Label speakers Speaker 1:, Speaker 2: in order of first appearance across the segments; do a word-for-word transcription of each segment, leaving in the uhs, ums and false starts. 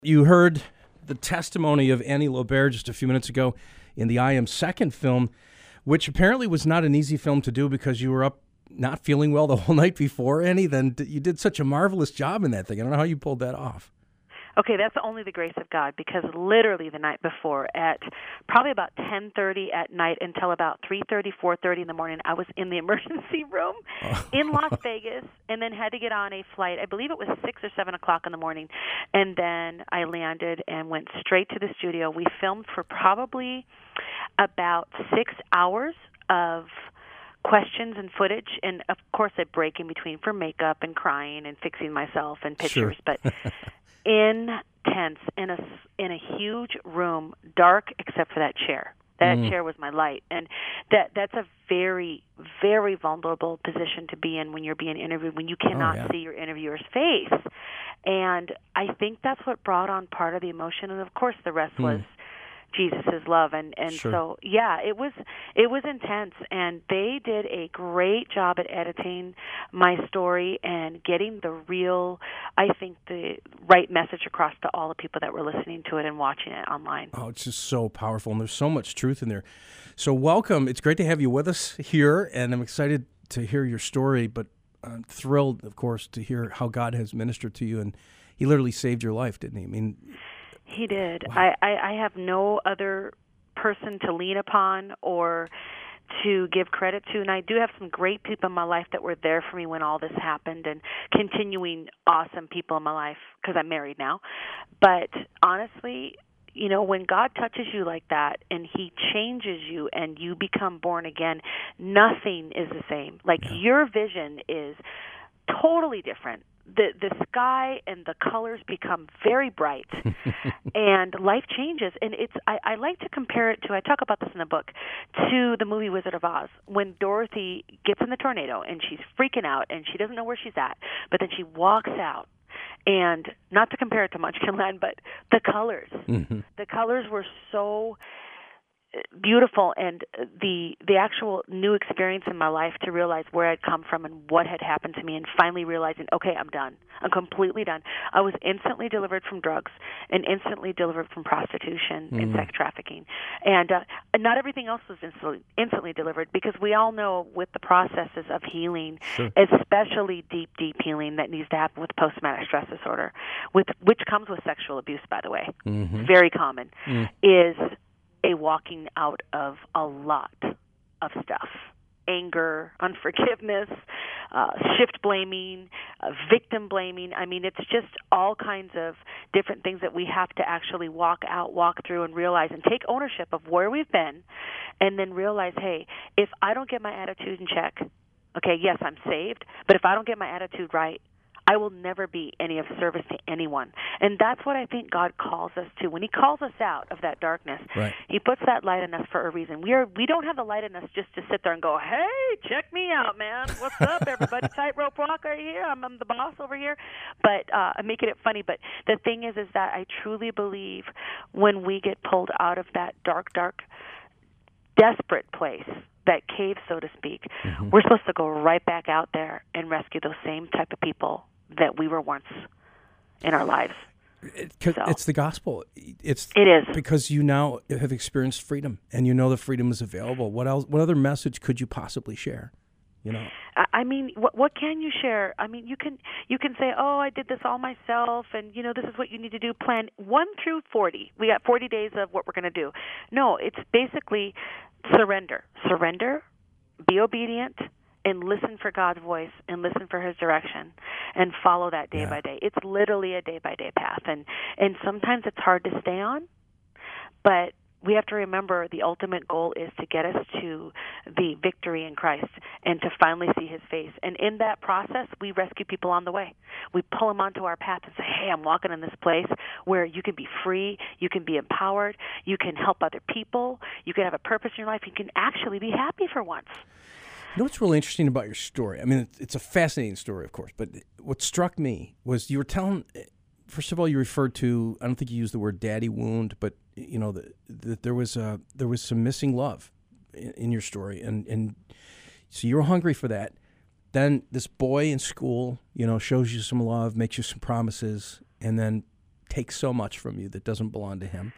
Speaker 1: You heard the testimony of Annie Lobert just a few minutes ago in the I Am Second film, which apparently was not an easy film to do because you were up not feeling well the whole night before, Annie. Then you did such a marvelous job in that thing. I don't know how you pulled that off.
Speaker 2: Okay, that's only the grace of God, because literally the night before, at probably about ten thirty at night until about three thirty, four thirty in the morning, I was in the emergency room oh. in Las Vegas, and then had to get on a flight. I believe it was six or seven o'clock in the morning, and then I landed and went straight to the studio. We filmed for probably about six hours of questions and footage, and of course a break in between for makeup and crying and fixing myself and pictures,
Speaker 1: sure.
Speaker 2: but intense in a in a huge room, dark except for that chair. That mm. chair was my light, and that that's a very, very vulnerable position to be in when you're being interviewed, when you cannot
Speaker 1: oh, yeah.
Speaker 2: see your interviewer's face. And I think that's what brought on part of the emotion, and of course the rest mm. was Jesus' love, and and
Speaker 1: sure.
Speaker 2: so yeah, it was it was intense, and they did a great job at editing my story and getting the real, I think, the right message across to all the people that were listening to it and watching it online.
Speaker 1: Oh, it's just so powerful, and there's so much truth in there. So welcome. It's great to have you with us here, and I'm excited to hear your story, but I'm thrilled, of course, to hear how God has ministered to you, and He literally saved your life, didn't He? I mean.
Speaker 2: He did.
Speaker 1: Wow.
Speaker 2: I, I, I have no other person to lean upon or to give credit to, and I do have some great people in my life that were there for me when all this happened, and continuing awesome people in my life, because I'm married now. But honestly, you know, when God touches you like that and He changes you and you become born again, nothing is the same. Like yeah. your vision is totally different. The the sky and the colors become very bright, and life changes. And it's I, I like to compare it to, I talk about this in the book, to the movie Wizard of Oz, when Dorothy gets in the tornado and she's freaking out and she doesn't know where she's at, but then she walks out. And not to compare it to Munchkinland, but the colors. Mm-hmm. The colors were so beautiful, and the the actual new experience in my life to realize where I'd come from and what had happened to me, and finally realizing, okay, I'm done. I'm completely done. I was instantly delivered from drugs and instantly delivered from prostitution mm. and sex trafficking. And uh, not everything else was instantly, instantly delivered, because we all know with the processes of healing,
Speaker 1: sure.
Speaker 2: especially deep, deep healing that needs to happen with post-traumatic stress disorder, with which comes with sexual abuse, by the way,
Speaker 1: mm-hmm.
Speaker 2: very common,
Speaker 1: mm.
Speaker 2: is a walking out of a lot of stuff. Anger, unforgiveness, uh, shift blaming, uh, victim blaming. I mean, it's just all kinds of different things that we have to actually walk out, walk through, and realize and take ownership of where we've been, and then realize, hey, if I don't get my attitude in check, okay, yes, I'm saved, but if I don't get my attitude right, I will never be any of service to anyone. And that's what I think God calls us to. When He calls us out of that darkness,
Speaker 1: right.
Speaker 2: He puts that light in us for a reason. We are we don't have the light in us just to sit there and go, hey, check me out, man. What's up, everybody? Tightrope walk right here. I'm, I'm the boss over here. But uh, I'm making it funny. But the thing is, is that I truly believe when we get pulled out of that dark, dark, desperate place, that cave, so to speak, mm-hmm. we're supposed to go right back out there and rescue those same type of people that we were once in our lives.
Speaker 1: It, so, it's the gospel. It's
Speaker 2: it is
Speaker 1: because you now have experienced freedom, and you know the freedom is available. What else? What other message could you possibly share? You know.
Speaker 2: I mean, what what can you share? I mean, you can you can say, oh, I did this all myself, and you know, this is what you need to do. Plan one through forty. We got forty days of what we're going to do. No, it's basically surrender, surrender, be obedient, and listen for God's voice and listen for His direction and follow that day
Speaker 1: yeah.
Speaker 2: by day. It's literally a day-by-day path. And, and sometimes it's hard to stay on, but we have to remember the ultimate goal is to get us to the victory in Christ and to finally see His face. And in that process, we rescue people on the way. We pull them onto our path and say, hey, I'm walking in this place where you can be free, you can be empowered, you can help other people, you can have a purpose in your life, you can actually be happy for once.
Speaker 1: You know what's really interesting about your story? I mean, it's a fascinating story, of course, but what struck me was you were telling, first of all, you referred to, I don't think you used the word daddy wound, but, you know, that the, there was a, there was some missing love in, in your story, and, and so you were hungry for that. Then this boy in school, you know, shows you some love, makes you some promises, and then take so much from you that doesn't belong to him.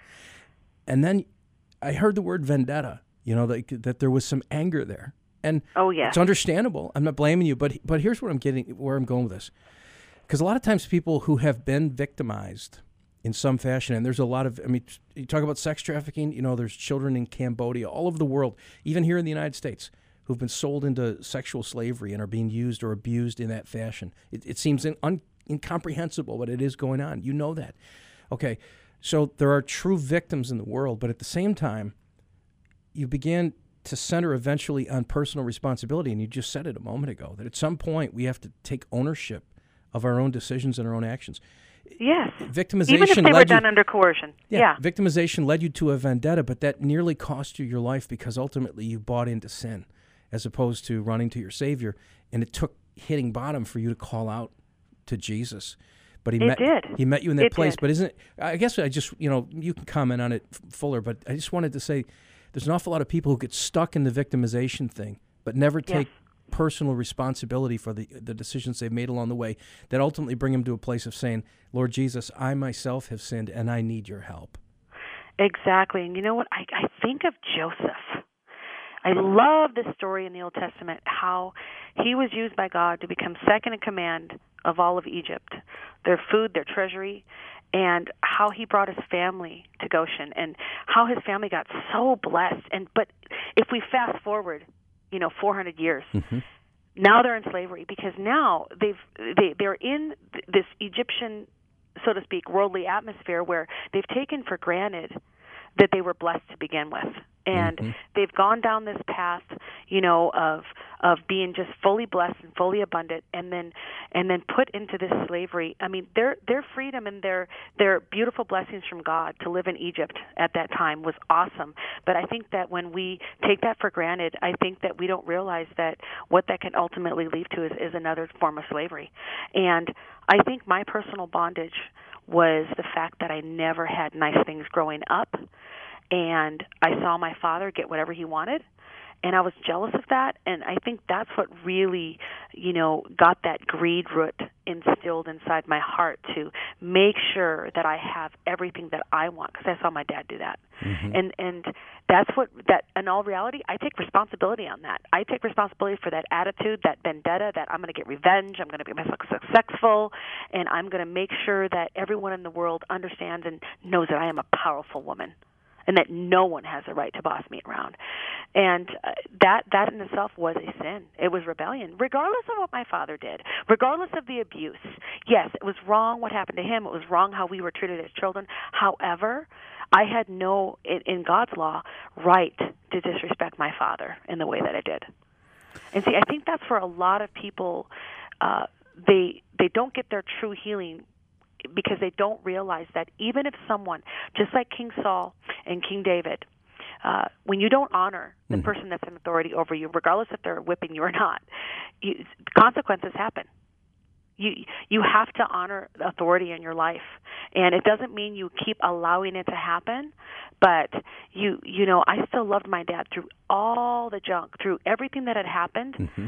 Speaker 1: And then I heard the word vendetta, you know, that, that there was some anger there. And
Speaker 2: oh, yeah.
Speaker 1: It's understandable. I'm not blaming you, but but here's what I'm getting, where I'm going with this. Because a lot of times people who have been victimized in some fashion, and there's a lot of, I mean, you talk about sex trafficking, you know, there's children in Cambodia, all over the world, even here in the United States, who've been sold into sexual slavery and are being used or abused in that fashion. It, it seems in, un, incomprehensible, but it is going on. You know that. Okay, so there are true victims in the world, but at the same time, you begin to center eventually on personal responsibility, and you just said it a moment ago, that at some point we have to take ownership of our own decisions and our own actions.
Speaker 2: Yes.
Speaker 1: Victimization
Speaker 2: Even if they
Speaker 1: led
Speaker 2: were done
Speaker 1: you,
Speaker 2: under coercion.
Speaker 1: Yeah,
Speaker 2: yeah.
Speaker 1: Victimization led you to a vendetta, but that nearly cost you your life because ultimately you bought into sin as opposed to running to your Savior, and it took hitting bottom for you to call out to Jesus. But he
Speaker 2: it
Speaker 1: met
Speaker 2: did.
Speaker 1: he met you in that
Speaker 2: it
Speaker 1: place.
Speaker 2: Did.
Speaker 1: But isn't it, I guess I just, you know, you can comment on it fuller, but I just wanted to say there's an awful lot of people who get stuck in the victimization thing, but never take
Speaker 2: yes. personal
Speaker 1: responsibility for the the decisions they've made along the way that ultimately bring them to a place of saying, Lord Jesus, I myself have sinned and I need your help.
Speaker 2: Exactly. And you know what? I, I think of Joseph. I love this story in the Old Testament, how he was used by God to become second in command of all of Egypt, their food, their treasury, and how he brought his family to Goshen, and how his family got so blessed. And but if we fast forward, you know, four hundred years,
Speaker 1: mm-hmm.
Speaker 2: now they're in slavery because now they've they they're in this Egyptian, so to speak, worldly atmosphere where they've taken for granted that they were blessed to begin with. And
Speaker 1: mm-hmm.
Speaker 2: they've gone down this path, you know, of of being just fully blessed and fully abundant, and then and then put into this slavery. I mean, their their freedom and their their beautiful blessings from God to live in Egypt at that time was awesome. But I think that when we take that for granted, I think that we don't realize that what that can ultimately lead to is, is another form of slavery. And I think my personal bondage was the fact that I never had nice things growing up. And I saw my father get whatever he wanted, and I was jealous of that. And I think that's what really, you know, got that greed root instilled inside my heart to make sure that I have everything that I want, because I saw my dad do that.
Speaker 1: Mm-hmm. And
Speaker 2: and that's what, that in all reality, I take responsibility on that. I take responsibility for that attitude, that vendetta, that I'm going to get revenge, I'm going to be successful, and I'm going to make sure that everyone in the world understands and knows that I am a powerful woman, and that no one has the right to boss me around. And uh, that that in itself was a sin. It was rebellion, regardless of what my father did, regardless of the abuse. Yes, it was wrong what happened to him. It was wrong how we were treated as children. However, I had no, in, in God's law, right to disrespect my father in the way that I did. And see, I think that's where a lot of people, uh, they they don't get their true healing, because they don't realize that even if someone, just like King Saul and King David, uh, when you don't honor the
Speaker 1: mm-hmm.
Speaker 2: person that's in authority over you, regardless if they're whipping you or not, you, consequences happen. You you have to honor the authority in your life, and it doesn't mean you keep allowing it to happen. But you you know, I still loved my dad through all the junk, through everything that had happened.
Speaker 1: Mm-hmm.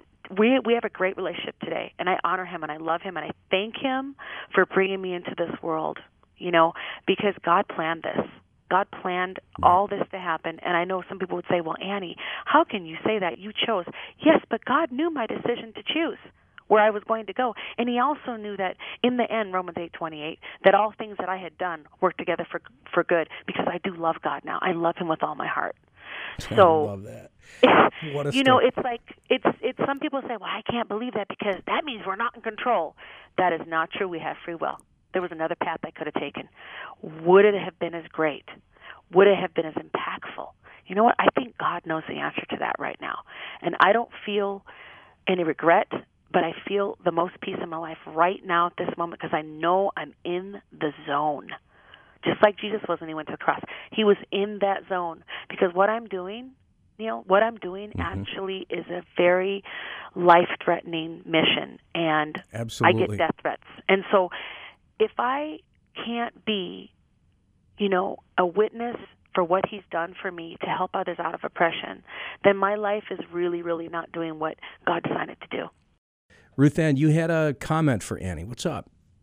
Speaker 2: We we have a great relationship today, and I honor him, and I love him, and I thank him for bringing me into this world, you know, because God planned this. God planned all this to happen, and I know some people would say, well, Annie, how can you say that? You chose. Yes, but God knew my decision to choose where I was going to go, and he also knew that in the end, Romans eight twenty-eight, that all things that I had done worked together for for good, because I do love God now. I love him with all my heart. So,
Speaker 1: I love that. What a
Speaker 2: you know,
Speaker 1: story.
Speaker 2: it's like, it's it's. Some people say, well, I can't believe that because that means we're not in control. That is not true. We have free will. There was another path I could have taken. Would it have been as great? Would it have been as impactful? You know what? I think God knows the answer to that right now. And I don't feel any regret, but I feel the most peace in my life right now at this moment, because I know I'm in the zone. Just like Jesus was when he went to the cross. He was in that zone, because what I'm doing, Neil, what I'm doing mm-hmm. actually is a very life-threatening mission, and
Speaker 1: Absolutely.
Speaker 2: I get death threats. And so if I can't be, you know, a witness for what he's done for me to help others out of oppression, then my life is really, really not doing what God designed it to do.
Speaker 1: Ruth Ann, you had a comment for Annie. What's up?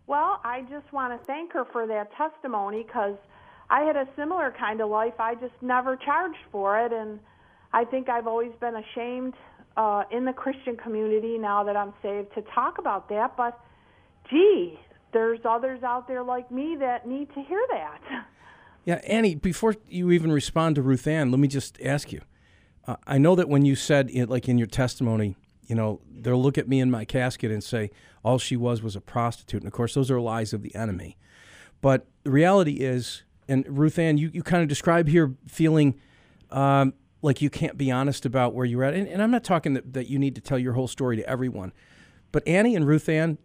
Speaker 3: Well, I just want to thank her for that testimony because I had a similar kind of life. I just never charged for it, and I think I've always been ashamed uh, in the Christian community now that I'm saved to talk about that. But, gee, there's others out there like me that need to hear that.
Speaker 1: Yeah, Annie, before you even respond to Ruth Ann, let me just ask you. Uh, I know that when you said, like in your testimony, you know, they'll look at me in my casket and say, all she was was a prostitute. And, of course, those are lies of the enemy. But the reality is, and Ruth Ann, you, you kind of describe here feeling um, like you can't be honest about where you're at. And, and I'm not talking that, that you need to tell your whole story to everyone. But Annie and Ruth Ann,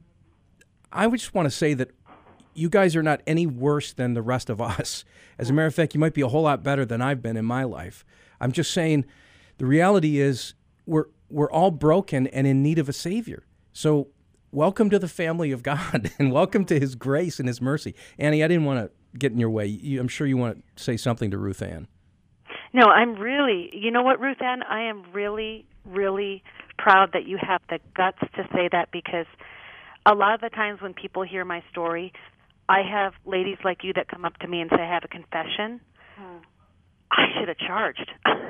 Speaker 1: I would just want to say that you guys are not any worse than the rest of us. As a matter of fact, you might be a whole lot better than I've been in my life. I'm just saying the reality is we're we're all broken and in need of a Savior. So welcome to the family of God and welcome to His grace and His mercy. Annie, I didn't want to get in your way. You, I'm sure you want to say something to Ruth Ann.
Speaker 2: No, I'm really, you know what, Ruth Ann, I am really, really proud that you have the guts to say that, because a lot of the times when people hear my story, I have ladies like you that come up to me and say, I have a confession. Hmm. I should have charged.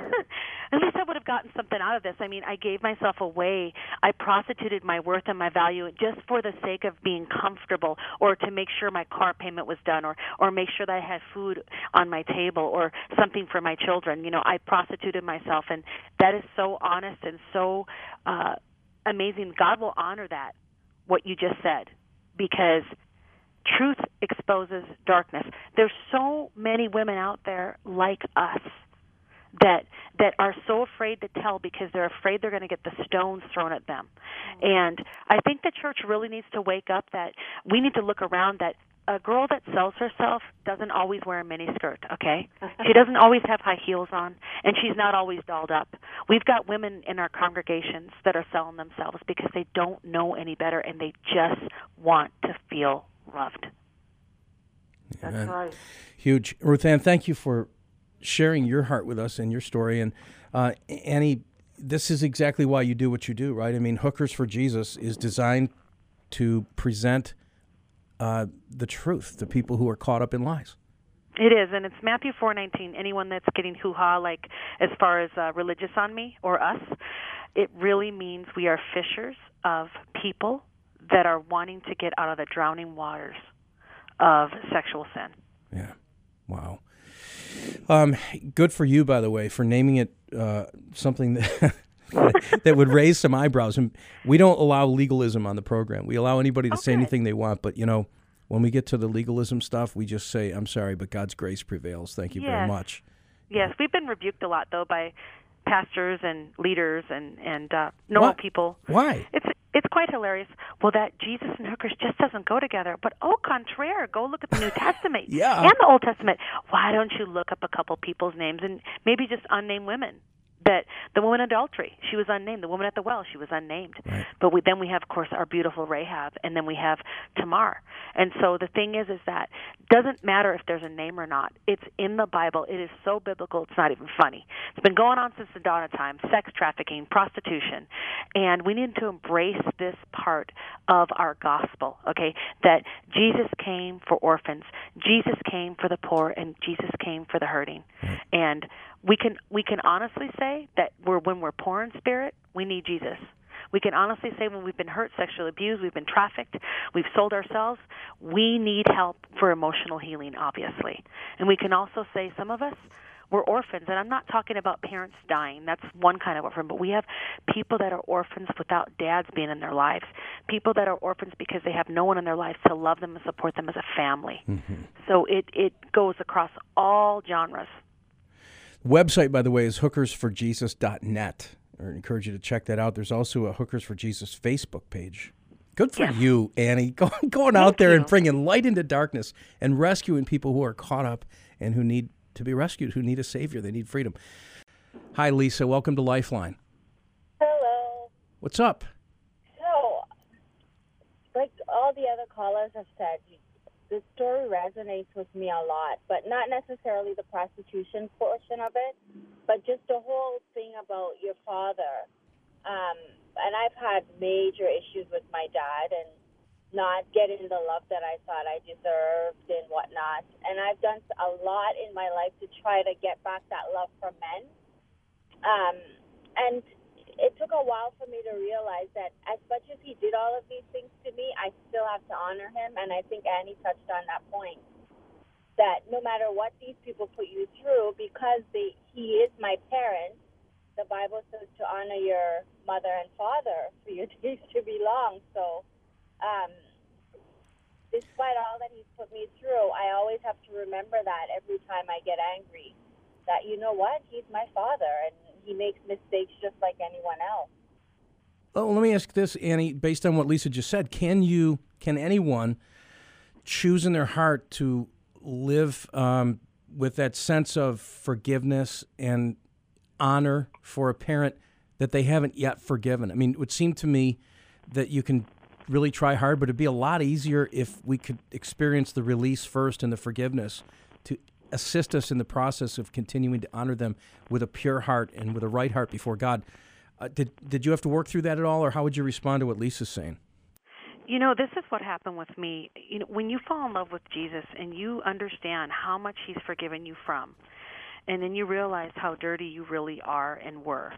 Speaker 2: At least I would have gotten something out of this. I mean, I gave myself away. I prostituted my worth and my value just for the sake of being comfortable, or to make sure my car payment was done, or, or make sure that I had food on my table or something for my children. You know, I prostituted myself, and that is so honest and so uh, amazing. God will honor that, what you just said, because truth exposes darkness. There's so many women out there like us that that are so afraid to tell because they're afraid they're going to get the stones thrown at them. Mm-hmm. And I think the church really needs to wake up that we need to look around, that a girl that sells herself doesn't always wear a miniskirt, okay? She doesn't always have high heels on, and she's not always dolled up. We've got women in our congregations that are selling themselves because they don't know any better, and they just want to feel loved.
Speaker 3: That's Amen. Right.
Speaker 1: Huge. Ruth Ann, thank you for sharing your heart with us and your story. And uh, Annie, this is exactly why you do what you do, right? I mean, Hookers for Jesus is designed to present uh, the truth to people who are caught up in lies.
Speaker 2: It is, and it's Matthew four nineteen. Anyone that's getting hoo-ha, like as far as uh, religious on me or us, it really means we are fishers of people that are wanting to get out of the drowning waters of sexual sin.
Speaker 1: Yeah. Wow. Um, good for you, by the way, for naming it uh, something that that would raise some eyebrows. And we don't allow legalism on the program. We allow anybody to okay. say anything they want. But, you know, when we get to the legalism stuff, we just say, I'm sorry, but God's grace prevails. Thank you yes. very much.
Speaker 2: Yes, we've been rebuked a lot, though, by pastors and leaders and, and uh, normal
Speaker 1: what?
Speaker 2: people.
Speaker 1: Why?
Speaker 2: It's It's quite hilarious. Well, that Jesus and hookers just doesn't go together. But au contraire, go look at the New Testament
Speaker 1: yeah.
Speaker 2: and the Old Testament. Why don't you look up a couple people's names and maybe just unnamed women? That the woman in adultery, she was unnamed. The woman at the well, she was unnamed.
Speaker 1: Right.
Speaker 2: But we, then we have, of course, our beautiful Rahab, and then we have Tamar. And so the thing is, is that doesn't matter if there's a name or not. It's in the Bible. It is so biblical, it's not even funny. It's been going on since the dawn of time, sex trafficking, prostitution. And we need to embrace this part of our gospel, okay, that Jesus came for orphans, Jesus came for the poor, and Jesus came for the hurting. Right. And we can we can honestly say that we're, when we're poor in spirit, we need Jesus. We can honestly say when we've been hurt, sexually abused, we've been trafficked, we've sold ourselves, we need help for emotional healing, obviously. And we can also say some of us, we're orphans, and I'm not talking about parents dying. That's one kind of orphan, but we have people that are orphans without dads being in their lives, people that are orphans because they have no one in their lives to love them and support them as a family. Mm-hmm. So it, it goes across all genres.
Speaker 1: Website, by the way, is hookers for jesus dot net. I encourage you to check that out. There's also a Hookers for Jesus Facebook page. Good for yes. you, Annie, going, going out there you. and bringing light into darkness and rescuing people who are caught up and who need to be rescued, who need a Savior. They need freedom. Hi, Lisa. Welcome to Lifeline.
Speaker 4: Hello.
Speaker 1: What's up?
Speaker 4: So, like all the other callers have said, the story resonates with me a lot, but not necessarily the prostitution portion of it, but just the whole thing about your father. Um, and I've had major issues with my dad, and not getting the love that I thought I deserved and whatnot. And I've done a lot in my life to try to get back that love from men. Um, and it took a while for me to realize that as much as he did all of these things to me, I still have to honor him. And I think Annie touched on that point, that no matter what these people put you through, because they, he is my parent, the Bible says to honor your mother and father for your days to be long. So um, despite all that he's put me through, I always have to remember that every time I get angry, that, you know what, he's my father, and he makes mistakes just like anyone else.
Speaker 1: Oh, let me ask this, Annie, based on what Lisa just said, can you, can anyone choose in their heart to live um, with that sense of forgiveness and honor for a parent that they haven't yet forgiven? I mean, it would seem to me that you can really try hard, but it'd be a lot easier if we could experience the release first and the forgiveness to assist us in the process of continuing to honor them with a pure heart and with a right heart before God. Uh, did did you have to work through that at all, or how would you respond to what Lisa's saying?
Speaker 2: You know, this is what happened with me. You know, when you fall in love with Jesus and you understand how much he's forgiven you from, and then you realize how dirty you really are and were,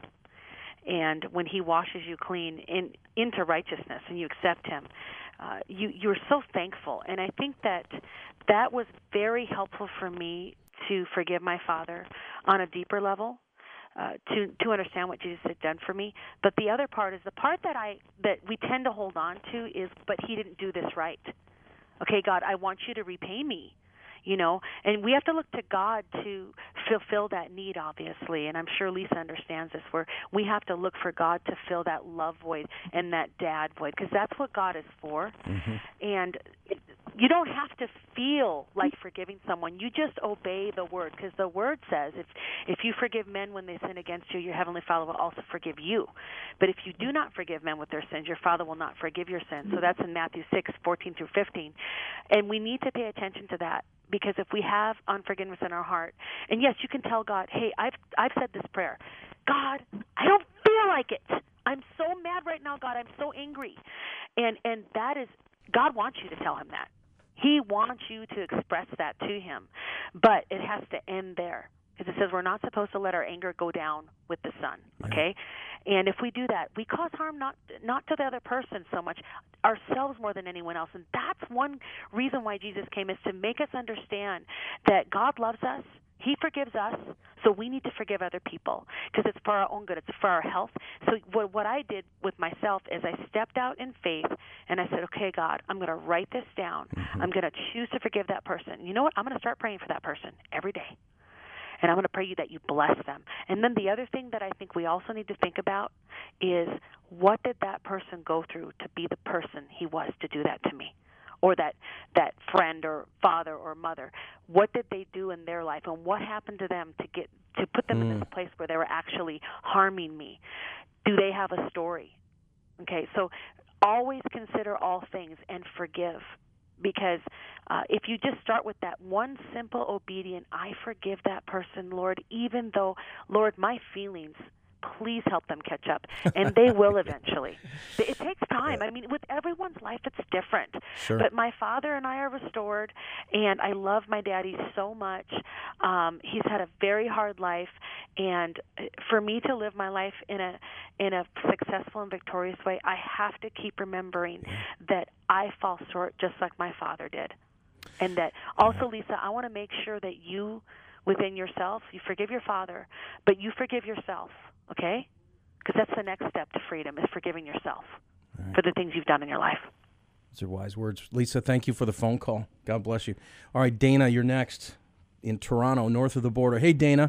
Speaker 2: and when he washes you clean in, into righteousness and you accept him, uh, you, you're so thankful. And I think that that was very helpful for me to forgive my father on a deeper level, uh, to to understand what Jesus had done for me. But the other part is the part that I that we tend to hold on to is, but he didn't do this right. Okay, God, I want you to repay me. You know, and we have to look to God to fulfill that need, obviously, and I'm sure Lisa understands this, where we have to look for God to fill that love void and that dad void, because that's what God is for. Mm-hmm. And it, you don't have to feel like forgiving someone. You just obey the word, because the word says if if you forgive men when they sin against you, your heavenly Father will also forgive you. But if you do not forgive men with their sins, your Father will not forgive your sins. So that's in Matthew six, fourteen through fifteen. And we need to pay attention to that, because if we have unforgiveness in our heart, and yes, you can tell God, hey, I've I've said this prayer. God, I don't feel like it. I'm so mad right now, God. I'm so angry. And and that is, God wants you to tell him that. He wants you to express that to him. But it has to end there, because it says we're not supposed to let our anger go down with the sun, okay? Yeah. And if we do that, we cause harm not not to the other person so much, ourselves more than anyone else. And that's one reason why Jesus came, is to make us understand that God loves us. He forgives us, so we need to forgive other people, because it's for our own good. It's for our health. So what, what I did with myself is I stepped out in faith, and I said, okay, God, I'm going to write this down. Mm-hmm. I'm going to choose to forgive that person. You know what? I'm going to start praying for that person every day. And I'm going to pray you that you bless them. And then the other thing that I think we also need to think about is, what did that person go through to be the person he was to do that to me? Or that, that friend or father or mother, what did they do in their life, and what happened to them to get to put them mm. in this place where they were actually harming me? Do they have a story? Okay, so always consider all things and forgive, because uh, if you just start with that one simple obedient, I forgive that person, Lord, even though, Lord, my feelings, please help them catch up, and they will eventually. It takes time. I mean, with everyone's life, it's different.
Speaker 1: Sure.
Speaker 2: But my father and I are restored, and I love my daddy so much. Um, he's had a very hard life, and for me to live my life in a in a successful and victorious way, I have to keep remembering yeah. that I fall short just like my father did, and that also, yeah. Lisa, I want to make sure that you, within yourself, you forgive your father, but you forgive yourself. Okay? Because that's the next step to freedom, is forgiving yourself right. for the things you've done in your life.
Speaker 1: Those are wise words. Lisa, thank you for the phone call. God bless you. All right, Dana, you're next in Toronto, north of the border. Hey, Dana.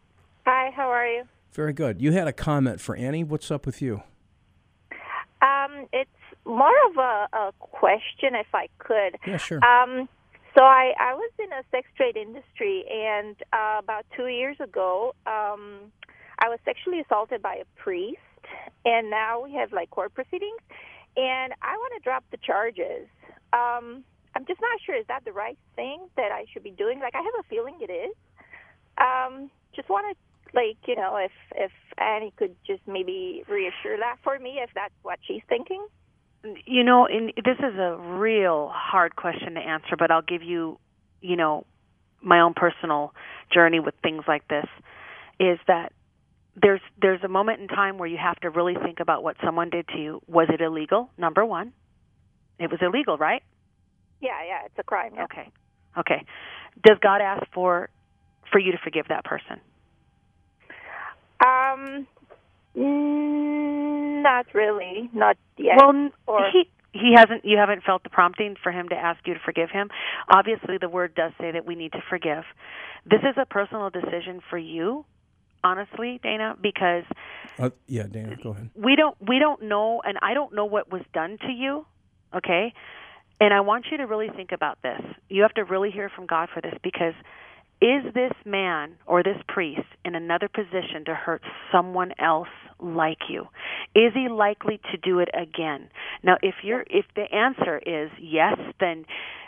Speaker 5: Hi, how are you?
Speaker 1: Very good. You had a comment for Annie. What's up with you?
Speaker 5: Um, it's more of a, a question, if I could.
Speaker 1: Yeah, sure.
Speaker 5: Um, so I, I was in a sex trade industry, and uh, about two years ago, um, I was sexually assaulted by a priest, and now we have, like, court proceedings, and I want to drop the charges. Um, I'm just not sure, is that the right thing that I should be doing? Like, I have a feeling it is. Um, just want to, like, you know, if, if Annie could just maybe reassure that for me, if that's what she's thinking.
Speaker 2: You know, in, this is a real hard question to answer, but I'll give you, you know, my own personal journey with things like this, is that there's there's a moment in time where you have to really think about what someone did to you. Was it illegal? Number one. It was illegal, right?
Speaker 5: Yeah, yeah, it's a crime. Yeah.
Speaker 2: Okay. Okay. Does God ask for for you to forgive that person?
Speaker 5: Um, mm, not really, not yet.
Speaker 2: Well,
Speaker 5: or
Speaker 2: he he hasn't. You haven't felt the prompting for him to ask you to forgive him. Obviously, the Word does say that we need to forgive. This is a personal decision for you, honestly, Dana, because
Speaker 1: uh, yeah, Dana, go ahead.
Speaker 2: We don't we don't know, and I don't know what was done to you. Okay, and I want you to really think about this. You have to really hear from God for this, because is this man or this priest in another position to hurt someone else like you? Is he likely to do it again? Now, if you're if the answer is yes, then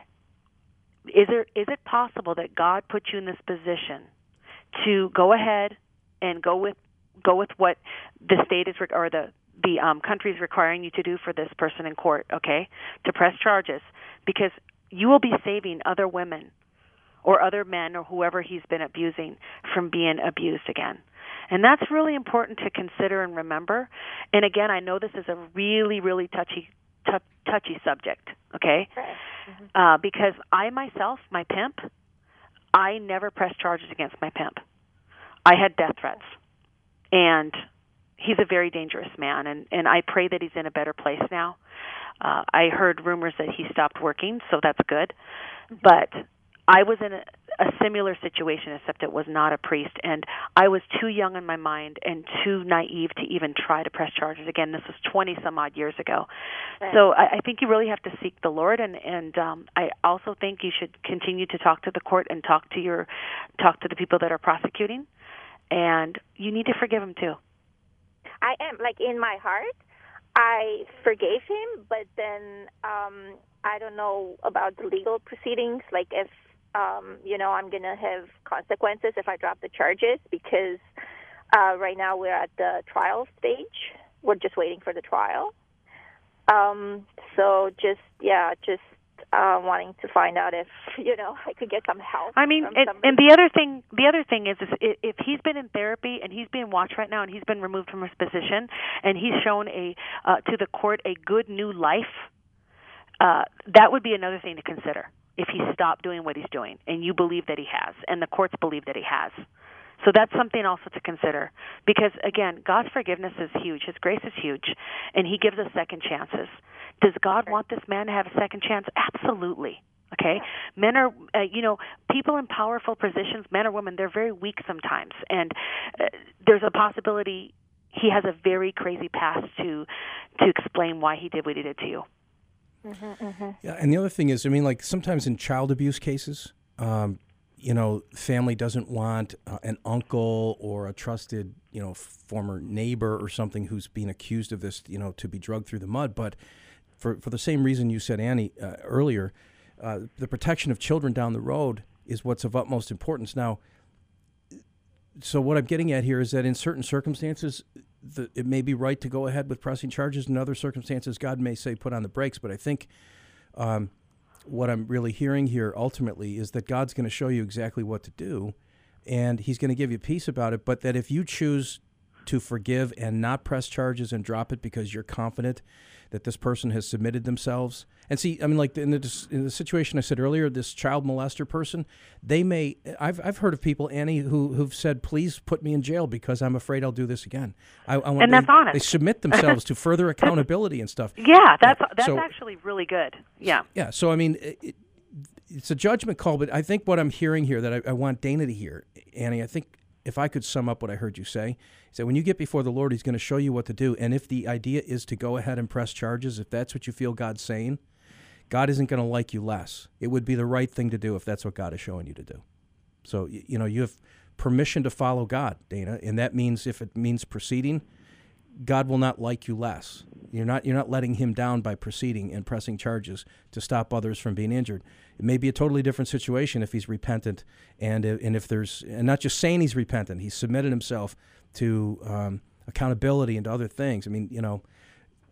Speaker 2: is there is it possible that God put you in this position to go ahead and go with go with what the state is or the the um, country is requiring you to do for this person in court? Okay, to press charges, because you will be saving other women or other men or whoever he's been abusing from being abused again. And that's really important to consider and remember. And again, I know this is a really, really touchy, t- touchy subject, okay?
Speaker 5: Right. Mm-hmm.
Speaker 2: Uh, because I myself, my pimp, I never pressed charges against my pimp. I had death threats. And he's a very dangerous man, and, and I pray that he's in a better place now. Uh, I heard rumors that he stopped working, so that's good. But I was in a, a similar situation, except it was not a priest, and I was too young in my mind and too naive to even try to press charges. Again, this was twenty-some-odd years ago.
Speaker 5: Right.
Speaker 2: So I, I think you really have to seek the Lord, and, and um, I also think you should continue to talk to the court and talk to your talk to the people that are prosecuting, and you need to forgive them too.
Speaker 5: I am, like, in my heart, I forgave him, but then um, I don't know about the legal proceedings, like if Um, you know, I'm going to have consequences if I drop the charges, because uh, right now we're at the trial stage. We're just waiting for the trial. Um, so just, yeah, just uh, wanting to find out if, you know, I could get some help.
Speaker 2: I mean,
Speaker 5: from
Speaker 2: and,
Speaker 5: somebody.
Speaker 2: and the other thing, the other thing is, is if he's been in therapy and he's being watched right now and he's been removed from his position and he's shown a uh, to the court a good new life, uh, that would be another thing to consider. If he stopped doing what he's doing, and you believe that he has, and the courts believe that he has. So that's something also to consider. Because, again, God's forgiveness is huge. His grace is huge, and he gives us second chances. Does God want this man to have a second chance? Absolutely. Okay? Men are, uh, you know, people in powerful positions, men or women, they're very weak sometimes. And uh, there's a possibility he has a very crazy past to to explain why he did what he did to you.
Speaker 5: Mm-hmm, mm-hmm.
Speaker 1: Yeah, and the other thing is, I mean, like sometimes in child abuse cases, um, you know, family doesn't want uh, an uncle or a trusted, you know, former neighbor or something who's being accused of this, you know, to be dragged through the mud. But for for the same reason you said, Annie, uh, earlier, uh, the protection of children down the road is what's of utmost importance. Now, so what I'm getting at here is that in certain circumstances, the, it may be right to go ahead with pressing charges. In other circumstances, God may say put on the brakes. But I think um, what I'm really hearing here ultimately is that God's going to show you exactly what to do, and he's going to give you peace about it. But that if you choose to forgive and not press charges and drop it because you're confident that this person has submitted themselves. And see, I mean, like in the, in the situation I said earlier, this child molester person, they may, I've I've heard of people, Annie, who, who've said, please put me in jail because I'm afraid I'll do this again. I, I want,
Speaker 2: and that's
Speaker 1: they,
Speaker 2: honest.
Speaker 1: They submit themselves to further accountability and stuff.
Speaker 2: Yeah, that's
Speaker 1: Yeah,
Speaker 2: that's
Speaker 1: so-
Speaker 2: actually really good. Yeah.
Speaker 1: Yeah, so I mean, it, it's a judgment call, but I think what I'm hearing here that I, I want Dana to hear, Annie, I think if I could sum up what I heard you say, is that when you get before the Lord, he's going to show you what to do. And if the idea is to go ahead and press charges, if that's what you feel God's saying, God isn't going to like you less. It would be the right thing to do if that's what God is showing you to do. So, you know, you have permission to follow God, Dana, and that means if it means proceeding, God will not like you less. You're not you're not letting him down by proceeding and pressing charges to stop others from being injured. It may be a totally different situation if he's repentant, and and if there's and not just saying he's repentant, he's submitted himself to um, accountability and to other things. I mean, you know,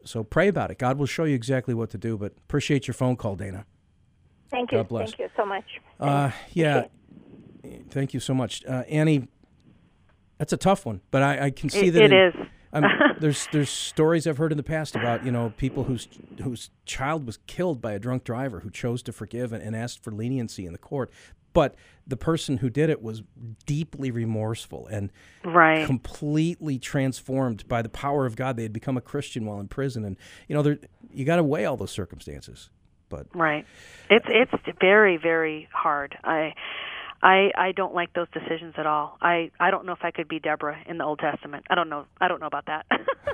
Speaker 1: so pray about it. God will show you exactly what to do. But appreciate your phone call, Dana.
Speaker 5: Thank you.
Speaker 1: God bless.
Speaker 5: Thank you so much.
Speaker 1: Uh, yeah. Thank you so much, uh, Annie. That's a tough one, but I, I can see
Speaker 2: it,
Speaker 1: that
Speaker 2: it
Speaker 1: in,
Speaker 2: is.
Speaker 1: Um, there's there's stories I've heard in the past about, you know, people whose whose child was killed by a drunk driver who chose to forgive and, and asked for leniency in the court, but the person who did it was deeply remorseful and
Speaker 2: right.
Speaker 1: completely transformed by the power of God. They had become a Christian while in prison, and you know, you got to weigh all those circumstances. But
Speaker 2: right, it's it's very very hard. I. I, I don't like those decisions at all. I, I don't know if I could be Deborah in the Old Testament. I don't know. I don't know about that.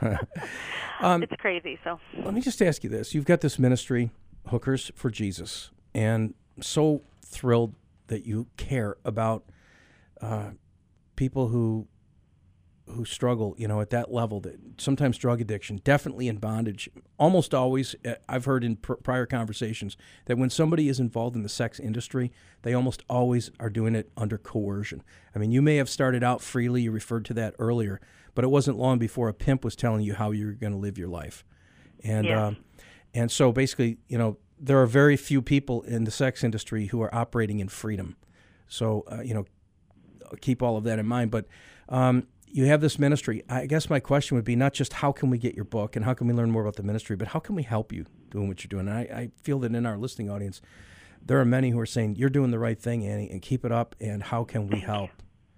Speaker 2: um, it's crazy. So
Speaker 1: let me just ask you this: you've got this ministry, Hookers for Jesus, and I'm so thrilled that you care about uh, people who who struggle, you know, at that level. That sometimes drug addiction, definitely in bondage. Almost always, I've heard in pr- prior conversations that when somebody is involved in the sex industry, they almost always are doing it under coercion. I mean, you may have started out freely. You referred to that earlier, but it wasn't long before a pimp was telling you how you're going to live your life, and
Speaker 2: yeah.
Speaker 1: um, and so basically, you know, there are very few people in the sex industry who are operating in freedom. So uh, you know, keep all of that in mind, but. Um, You have this ministry. I guess my question would be not just how can we get your book and how can we learn more about the ministry, but how can we help you doing what you're doing? And I, I feel that in our listening audience, there are many who are saying, you're doing the right thing, Annie, and keep it up, and how can we help?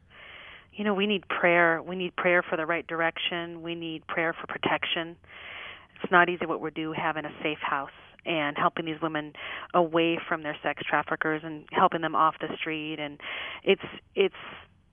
Speaker 2: You know, we need prayer. We need prayer for the right direction. We need prayer for protection. It's not easy what we do having a safe house and helping these women away from their sex traffickers and helping them off the street. And it's it's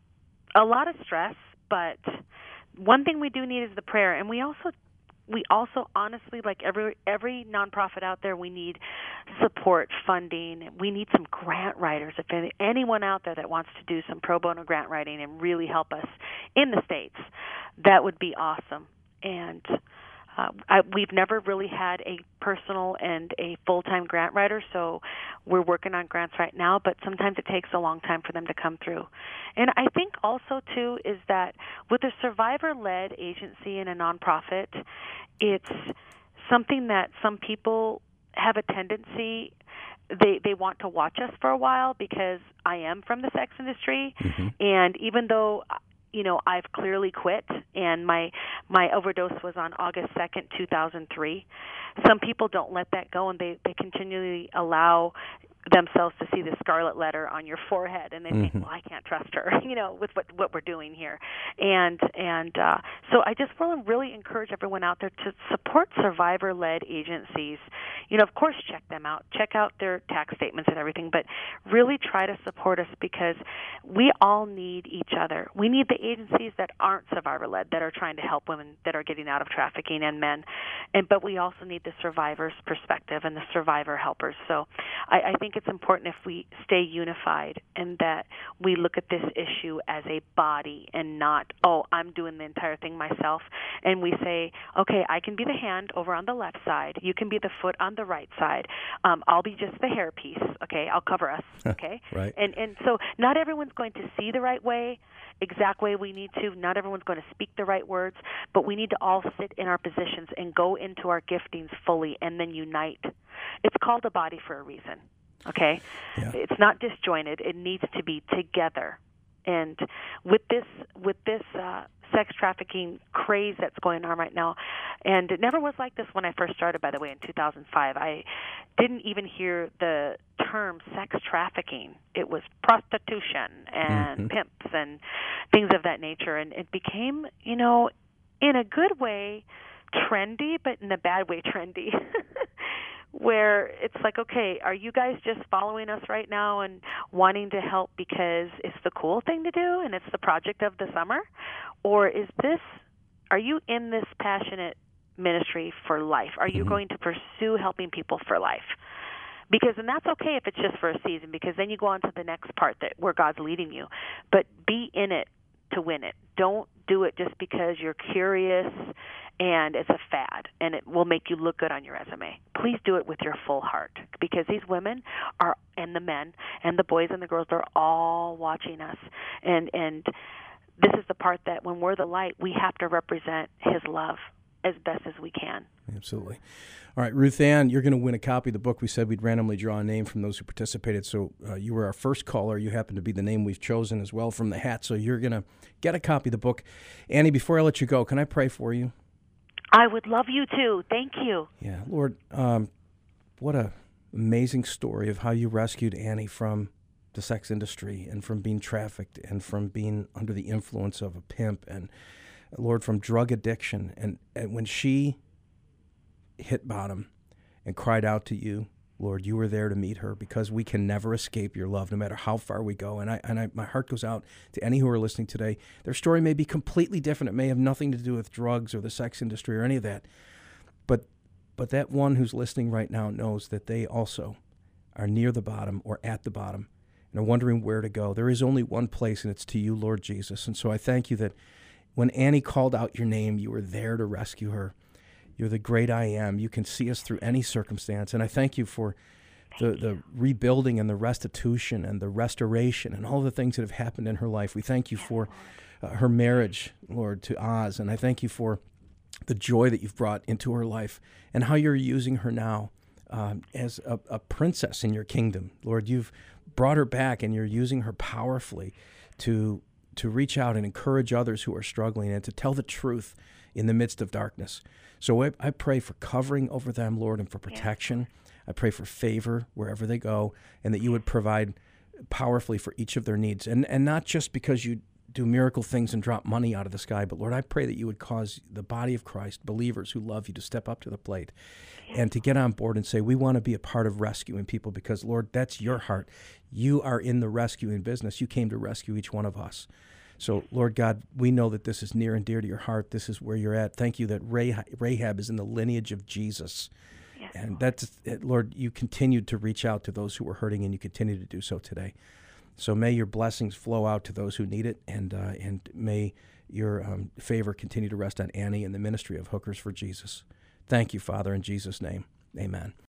Speaker 2: a lot of stress. But one thing we do need is the prayer, and we also, we also honestly, like every every nonprofit out there, we need support, funding. We need some grant writers. If any, anyone out there that wants to do some pro bono grant writing and really help us in the States, that would be awesome. And uh, I, we've never really had a personal and a full-time grant writer, so we're working on grants right now, but sometimes it takes a long time for them to come through. And I think also, too, is that with a survivor-led agency and a nonprofit, it's something that some people have a tendency, they, they want to watch us for a while because I am from the sex industry, mm-hmm. and even though you know, I've clearly quit, and my my overdose was on August second, two thousand three. Some people don't let that go, and they, they continually allow themselves to see the scarlet letter on your forehead, and they mm-hmm. think, well, I can't trust her, you know, with what what we're doing here. And and uh, so I just want to really encourage everyone out there to support survivor-led agencies. You know, of course, check them out. Check out their tax statements and everything, but really try to support us because we all need each other. We need the agencies that aren't survivor-led, that are trying to help women that are getting out of trafficking and men, and but we also need the survivor's perspective and the survivor helpers. So I, I think it's important if we stay unified and that we look at this issue as a body and not, oh, I'm doing the entire thing myself. And we say, okay, I can be the hand over on the left side. You can be the foot on the right side. Um, I'll be just the hair piece. Okay, I'll cover us. Okay,
Speaker 1: right.
Speaker 2: And and so not everyone's going to see the right way, exact way we need to. Not everyone's going to speak the right words, but we need to all sit in our positions and go into our giftings fully and then unite. It's called a body for a reason. Okay,
Speaker 1: yeah.
Speaker 2: It's not disjointed. It needs to be together. And with this, with this uh, sex trafficking craze that's going on right now, and it never was like this when I first started. By the way, in two thousand five, I didn't even hear the term sex trafficking. It was prostitution and mm-hmm. pimps and things of that nature, and it became, you know, in a good way, trendy, but in a bad way, trendy. Where it's like, okay, are you guys just following us right now and wanting to help because it's the cool thing to do and it's the project of the summer? Or is this, are you in this passionate ministry for life? Are you mm-hmm. going to pursue helping people for life? Because, and that's okay if it's just for a season, because then you go on to the next part that where God's leading you. But be in it to win it. Don't do it just because you're curious and it's a fad and it will make you look good on your resume. Please do it with your full heart, because these women are, and the men and the boys and the girls, they're all watching us. And and this is the part that when we're the light, we have to represent his love. as best as we can.
Speaker 1: Absolutely. All right, Ruth Ann, you're going to win a copy of the book. We said we'd randomly draw a name from those who participated. So uh, you were our first caller. You happen to be the name we've chosen as well from the hat. So you're going to get a copy of the book. Annie, before I let you go, can I pray for you?
Speaker 2: I would love you to. Thank you.
Speaker 1: Yeah, Lord, um, what a amazing story of how you rescued Annie from the sex industry and from being trafficked and from being under the influence of a pimp and, Lord, from drug addiction. And, and when she hit bottom and cried out to you, Lord, you were there to meet her, because we can never escape your love no matter how far we go. And I and I, my heart goes out to any who are listening today. Their story may be completely different. It may have nothing to do with drugs or the sex industry or any of that. But but that one who's listening right now knows that they also are near the bottom or at the bottom and are wondering where to go. There is only one place, and it's to you, Lord Jesus. And so I thank you that when Annie called out your name, you were there to rescue her. You're the great I am. You can see us through any circumstance. And I thank you for the, the rebuilding and the restitution and the restoration and all the things that have happened in her life. We thank you for uh, her marriage, Lord, to Oz. And I thank you for the joy that you've brought into her life and how you're using her now um, as a, a princess in your kingdom. Lord, you've brought her back and you're using her powerfully to to reach out and encourage others who are struggling and to tell the truth in the midst of darkness. So I, I pray for covering over them, Lord, and for protection. I pray for favor wherever they go, and that you would provide powerfully for each of their needs. And and not just because you do miracle things and drop money out of the sky, but Lord, I pray that you would cause the body of Christ, believers who love you, to step up to the plate and to get on board and say, we want to be a part of rescuing people, because, Lord, that's your heart. You are in the rescuing business. You came to rescue each one of us. So, Lord God, we know that this is near and dear to your heart. This is where you're at. Thank you that Rahab is in the lineage of Jesus. Yes, and Lord. that's, Lord, you continued to reach out to those who were hurting, and you continue to do so today. So may your blessings flow out to those who need it, and uh, and may your um, favor continue to rest on Annie and the ministry of Hookers for Jesus. Thank you, Father, in Jesus' name. Amen.